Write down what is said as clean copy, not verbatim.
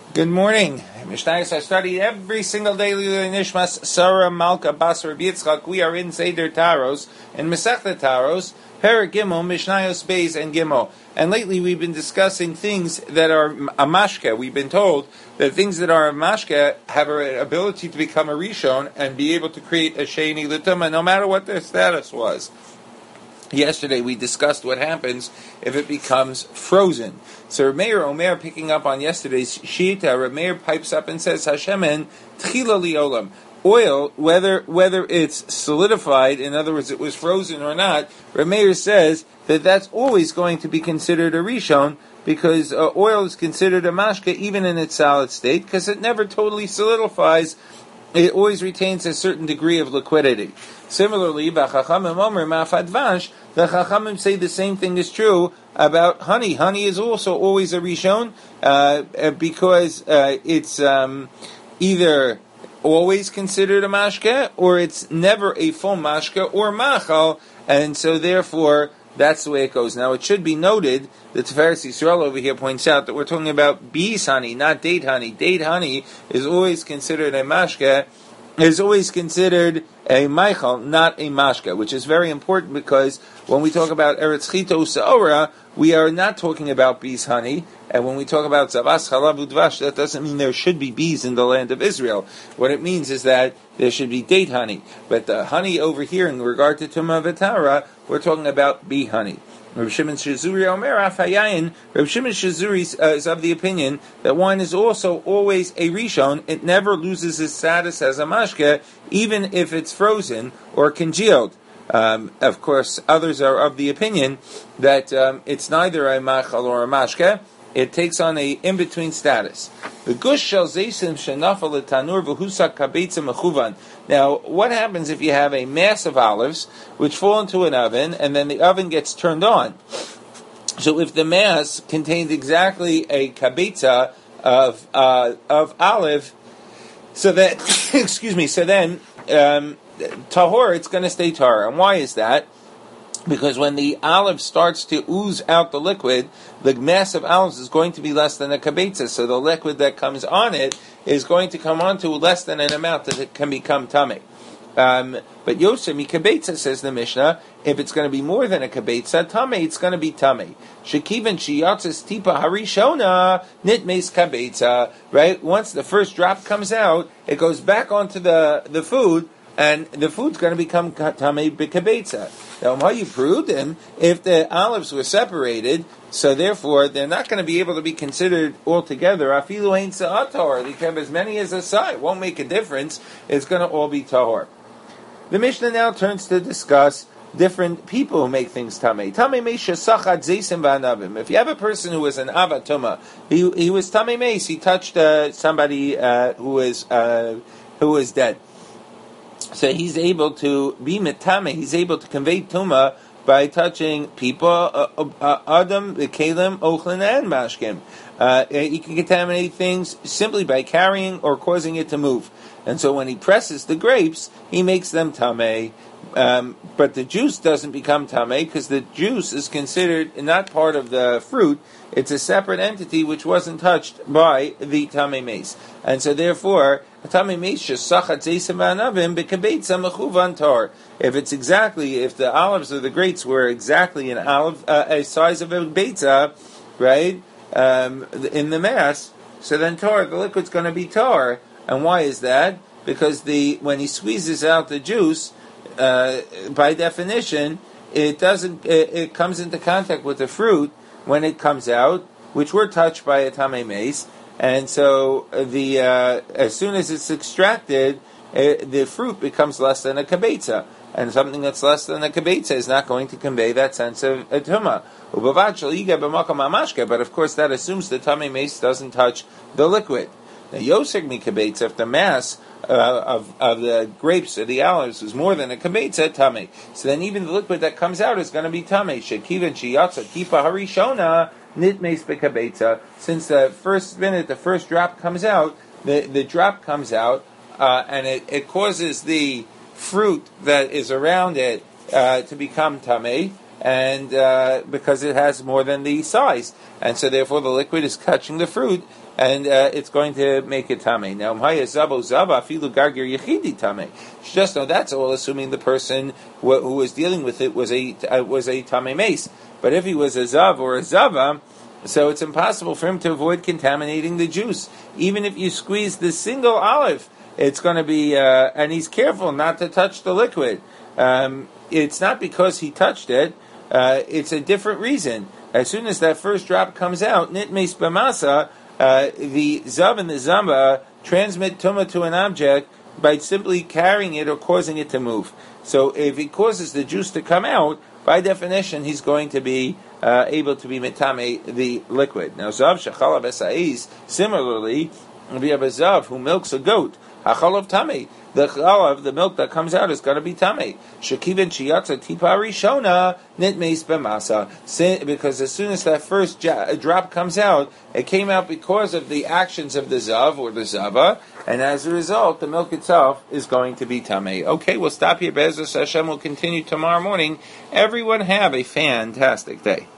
Good morning. Mishnayos I study every single day. Nishmas Sarah Malka Bas Rabbi Yitzchak. We are in Seder Taros and Masechta Taros, Perek Gimel, Mishnayos Beis and Gimel. And lately we've been discussing things that are a mashke. We've been told that things that are a mashke have an ability to become a rishon and be able to create a sheni l'tumah, no matter what their status was. Yesterday we discussed what happens if it becomes frozen. So Rameir Omer, picking up on yesterday's shita, Rameir pipes up and says, Hashemen tchila liolam. Oil, whether it's solidified, in other words, it was frozen or not, Rameir says that that's always going to be considered a rishon, because oil is considered a mashke even in its solid state, because it never totally solidifies. It always retains a certain degree of liquidity. Similarly, B'chachamim Omer Ma'afadvash, the Chachamim say the same thing is true about honey. Honey is also always a rishon because it's either always considered a mashke or it's never a full mashke or machal, and so therefore that's the way it goes. Now, it should be noted that Tiferes Yisrael over here points out that we're talking about bees honey, not date honey. Date honey is always considered a mashke, is always considered a maichal, not a mashke, which is very important because when we talk about Eretz Chito Saora, we are not talking about bees honey, and when we talk about Zavas Chalav Udvash, that doesn't mean there should be bees in the land of Israel. What it means is that there should be date honey. But the honey over here, in regard to Tumah V'Tara, we're talking about bee honey. Reb Shimon Shazuri Omer Afayayin. Reb Shimon Shazuri is of the opinion that wine is also always a rishon. It never loses its status as a mashke, even if it's frozen or congealed. Of course, others are of the opinion that it's neither a machal or a mashke. It takes on a in-between status. The gush shel zeisim shenafal letanur v'husak kabetza mechuvan. Now, what happens if you have a mass of olives which fall into an oven and then the oven gets turned on? So, if the mass contains exactly a kabetza of olive, so that so then tahor, it's going to stay tahor. And why is that? Because when the olive starts to ooze out the liquid, the mass of olives is going to be less than a kabetza. So the liquid that comes on it is going to come onto less than an amount that it can become tamei. But Yosef mi kabetza, says the Mishnah, if it's going to be more than a kabetza, tamei, it's going to be tamei. Shekiven shiyatzes tipa harishona nitmes kabetza. Right? Once the first drop comes out, it goes back onto the food, and the food's going to become tamei b'kabetza. Now, how you proved him, if the olives were separated, so therefore they're not going to be able to be considered altogether. Afilu ein sa'atar. They can have as many as a side. It won't make a difference. It's going to all be tahor. The Mishnah now turns to discuss different people who make things tamei. Tamei meisha sachat zeisim v'anavim. If you have a person who was an avatuma, he was tamei meis. He touched somebody who was dead. So he's able to be metame. He's able to convey tuma by touching people, adam, kalim, ochlin, and mashkim. He can contaminate things simply by carrying or causing it to move. And so when he presses the grapes, he makes them tamei. But the juice doesn't become tamei because the juice is considered not part of the fruit. It's a separate entity which wasn't touched by the tamei mace. And so therefore, tamei mace shesachat zeisim v'anavim b'kabetza mechuvan tar. If the olives or the grapes were exactly an olive, a size of a betza, right, in the mass, so then tar, the liquid's going to be tar. And why is that? Because when he squeezes out the juice, by definition, it comes into contact with the fruit when it comes out, which were touched by a tamei mace, and so as soon as it's extracted, the fruit becomes less than a kabetza, and something that's less than a kabetza is not going to convey that sense of a tumah. But of course, that assumes the tamei mace doesn't touch the liquid. Now, Yoseg mi kabetza, if the mass of the grapes or the olives is more than a kabetza, tamei. So then even the liquid that comes out is going to be tamei. Shekiven shiyatza tipa harishona nitmes bekabetza. Since the first minute, the first drop comes out, the drop comes out, and it causes the fruit that is around it to become tamei. and because it has more than the size, and so therefore the liquid is touching the fruit, and it's going to make it tamei. Now, just know that's all assuming the person who was dealing with it was a tamei mace. But if he was a zav or a zava, so it's impossible for him to avoid contaminating the juice. Even if you squeeze the single olive, it's going to be, and he's careful not to touch the liquid. It's not because he touched it, it's a different reason. As soon as that first drop comes out, nitmeis b'masa, the zav and the zamba transmit tumah to an object by simply carrying it or causing it to move. So if he causes the juice to come out, by definition, he's going to be able to be metame the liquid. Now, zav shechalav esais, similarly, if you have a zav who milks a goat, hachalav tamei, the chalav, the milk that comes out, is going to be tamei. Shekivin shiyatza tipa rishona nitmeis b'masa, because as soon as that first drop comes out, it came out because of the actions of the zav or the zava, and as a result, the milk itself is going to be tamei. Okay, we'll stop here. Be'ezus Hashem will continue tomorrow morning. Everyone have a fantastic day.